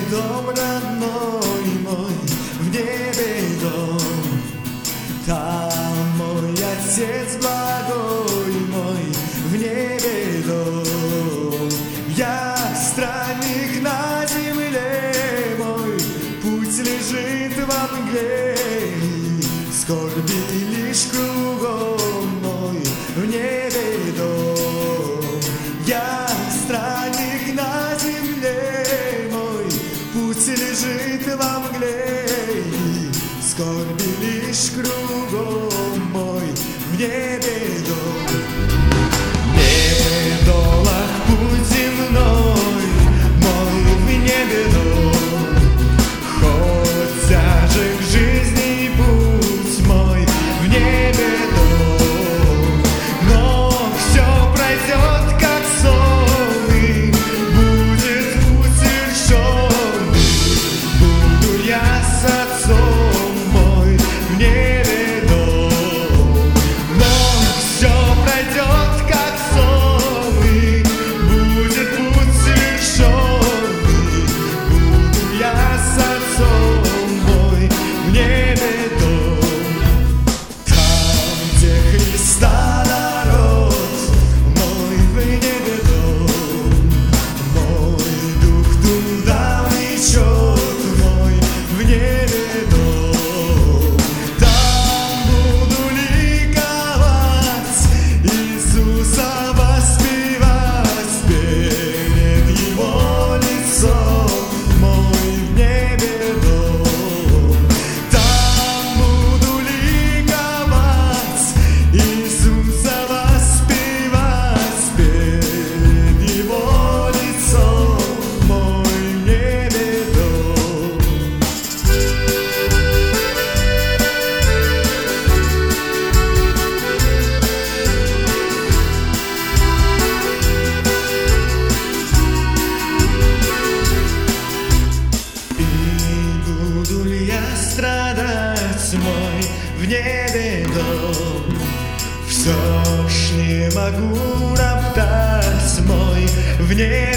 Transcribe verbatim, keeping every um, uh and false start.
дом родной мой, в небе дом. Там мой Отец благой мой, в небе дом. Я странник на земле, мой путь лежит во мгле. Скорби лишь кругом мой, в небе дом. Я странник на земле, мой путь лежит во мгле. Скорби лишь кругом мой, в небе дом. Недолог путь земной мой, в небе дом. Хоть тяжек жизни путь мой, в небе дом. Но все пройдет, как сон, и будет путь решенный. Буду я с Отцом мой, в небе дом. Но все пройдет, как сон, и будет путь решенный. Буду я с Отцом мой, в небе дом. Там, где Христа народ мой, в небе дом. Мой дух туда влечет мой, в небе дом. Там буду ликовать, Иисуса воспевать перед Его лицом мой, в небе дом. Там буду ликовать, Иисуса воспевать перед Его лицом мой, в небе дом. И буду ли я страдать мой, в небе дом? Все ж не могу роптать мой, в небе